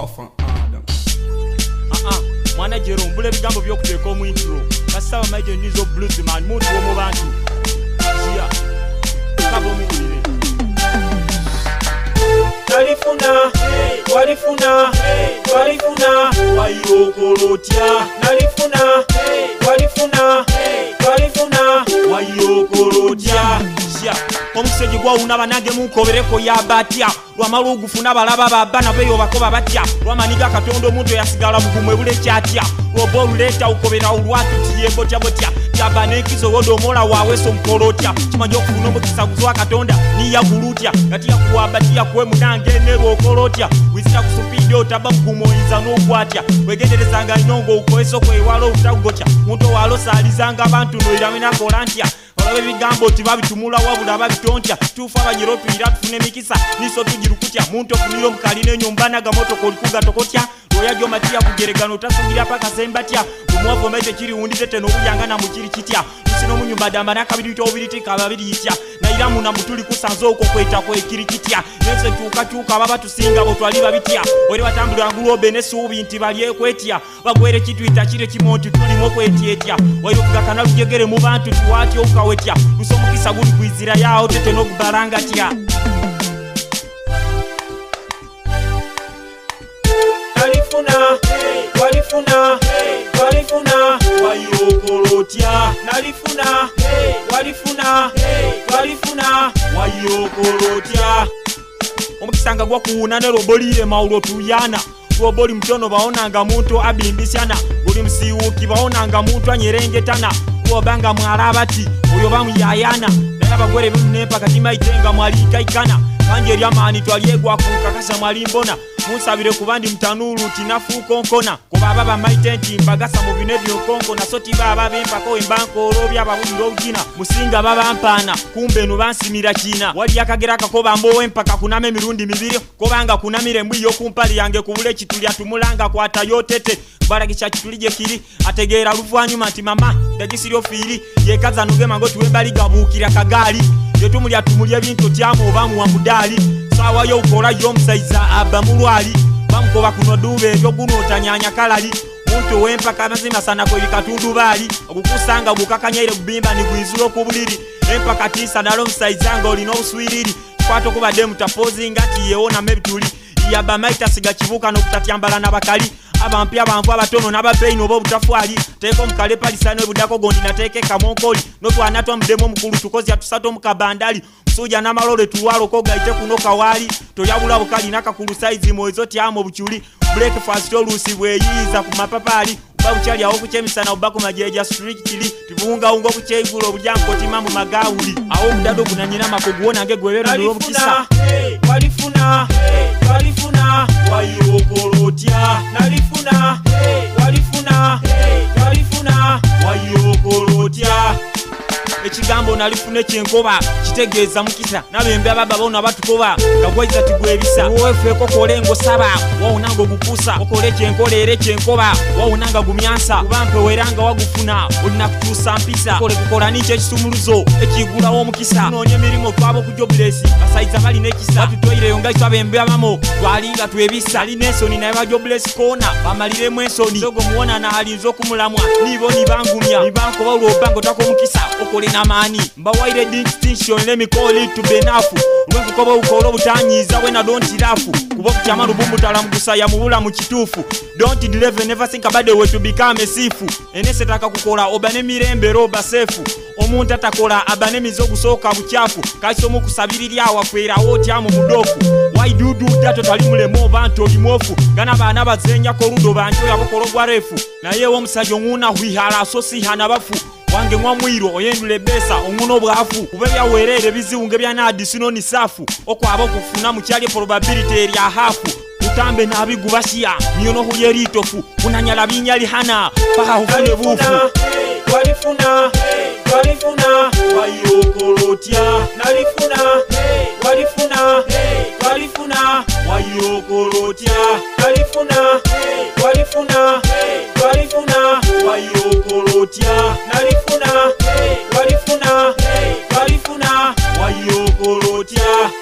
Tough and hard. Mwana jero mbule bigambo byokuteeka omwintiro kasaba major news of blues man muntu womu bantu jia kabo mubulire nalifuna walifuna wayokolotya nalifuna walifuna wayokolotya jia omuseji gwawuna banage munkobereko yabatya lwamala ogufuna balaba babana beyo bakoba batya lwamaniga katonda omuntu yasigala bugumwe bule kyatya lwoba oluleta ukobera olwatu tiyembotya botya kyaba enkizo wodo omola waawe somkolotya kimanyi okufuna omukisa guzwa katonda niyagulutya gatiya kuwabatiya kwe munange nerwokolotya wizira kusupidi otaba bugumu oyinza n'ogwatya wegenderezanga inongo ukozesa okwewala obutagotya muntu owala osalizanga abantu noiramenakola ntya olabe bigambo ti babitumula wabula babitontya tufa abanyero tuyira tufune mikisa niso tugirukutya muntu ofunira omukali n'enyumba nagamotoka olikugatokotya lwoyajja omatiya kugeregano tasugira paka sembatya omwavu omaite kiri wunditete n'obuyanga na mukiri kitya lusino munyumba damba nakabirito obiritika babiriyitya naira muna mutuli kusanza okwo kwetako ekiri kitya nese tuuka baba tusinga botwali babitya oli batambulira ngulobe nesuubi nti balyekwetya bagwere kitwita kire kimonti tulimo okwetyetya wairokugakana lujegere mu bantu tuwatya okawetya lusomukisa guli kwizira yawo tete n'okubalanga tya walifuna wayokolotya nalifuna walifuna wayokolotya omukisanga gwakuwuna ne lobolire maulo tuyana lwoboli mutono baonanga muntu abimbisyana guli musiwuki baonanga muntu anyerengetana lwobanga mwala bati oyo bamuyayana naye abagwere bemunepa katima itenga mwalikaikana kanje eryamaani twalyegwa kukakasa mwalimbona musabire kubandi mtanulu tinafukonkona kuba baba maite nti mbagasa mu bine byokonko naso tibaba bempako embanko olobya babuliro ugina musinga baba mpana kumbe no bansimira kina wali akagera kakoba mbowe mpaka kuname mirundi mibiri kobanga kunamire mbwi yokumpali yange kubule kituli atumulanga kwata yotete baragicha kitulije kiri ategera luvanyuma nti mama ndagisiri ofiri yekaza nugema ngo tuwembali gabukira kagali yetumuli atumuli ebintu tyamo obamu wa mudali sawa yo ukola yo msaiza abamulwali bamukoba kuno dube ebyo guno otanyanya kalali muntu wempaka mazima sana ko bikatundu bali okukusanga bukakanyire kubimba ni kuizulo kubuliri empaka tisa dalo msaiza ngo lino uswiriri kwato kuba demu tapozi ngati yeona mebituli yaba maita siga kibuka no kutatyambala nabakali abampya banvu abatono n'abapeino bo butafwali teko mukale palisano ebudako gondi nateke kamonkoli no twanatwa mudemo mukulu tukozi atusato mukabandali suja na malole tuwalo ko gaite kuno kawali toyabula bukali nakakulu size moizo tyamo buchuli breakfast olusi bweyiza ku mapapali babuchali aho kuchemisana ubako majeja strictly tibunga ungo kucheigulo obulyanko timambu magawuli aho mudado kunanyina makoguona ngegwebero ndo bukisa walifuna wayokolotya nalifuna walifuna wayokolotya ekigambo nalifune kyenkoba kitegeeza mukisa nabembe ababa bona batukoba ngagwaiza tigwebisa wefeko kolengo saba waunanga gukusa okole kyenkolere kyenkoba waunanga gumyansa ubampe weranga wagufuna olina kutusa mpisa kole kukola niche kisumuluzo ekigula wo mukisa nonye mirimo twabo kujoblesi basaiza bali nekisa batutoire yonga twabembe abamo twalinga twebisa ali nensoni naye bajoblesi kona bamalire mwensoni dogo muona na alinzo kumulamwa nibo nibangumya nibanko bawo bango tako mukisa okole namani mbawaire distinction let me call it to benafu lwengu koba ukolo butanyiza wena don't lafu kuba kuchama rubumbu talamugusa ya mubula mu kitufu don't delay never think about the way to become a sifu enese taka kukola obane mirembe roba sefu omuntu atakola abane mizo gusoka buchafu kaso mu kusabirira awafera woti amu mudofu why do that tali mulemo bantu olimofu gana bana bazenya ko rudo banjo yabokorogwa refu naye wo musajo nguna hwihala so si hana bafu wange mwamwiro oyendule besa omuno bwafu ubebya werere biziunge bya nadi sino ni safu okwabo kufuna mukyali probability eri hafu utambe nabigubashia niyo no huyeritofu unanyala binyali hana paka hufune bufu walifuna wayokolotya nalifuna walifuna wayokolotya nalifuna wayokolotya nalifuna wayokolotya